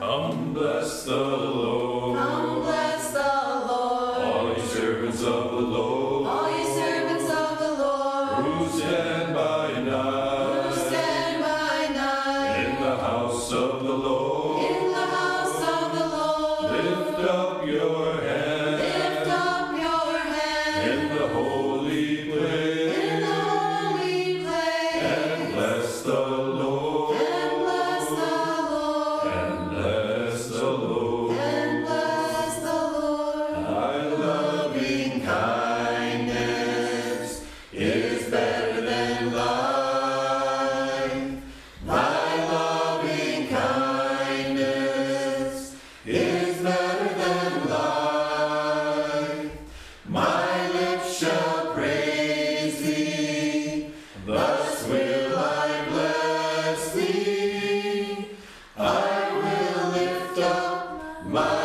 Come bless the Lord. Come bless the Lord. All ye servants of the Lord. All ye servants of the Lord. Who stand by night. Who stand by night. In the house of the Lord. In the house of the Lord. Lift up your hand. Lift up your hand. In the holy place. In the holy place. And bless the Lord. And bless the Lord. And bless the Lord. And bless the Lord. Thy loving kindness is better than life. Thy loving kindness is better than life. My lips shall praise thee, thus will I bless thee. I will lift up my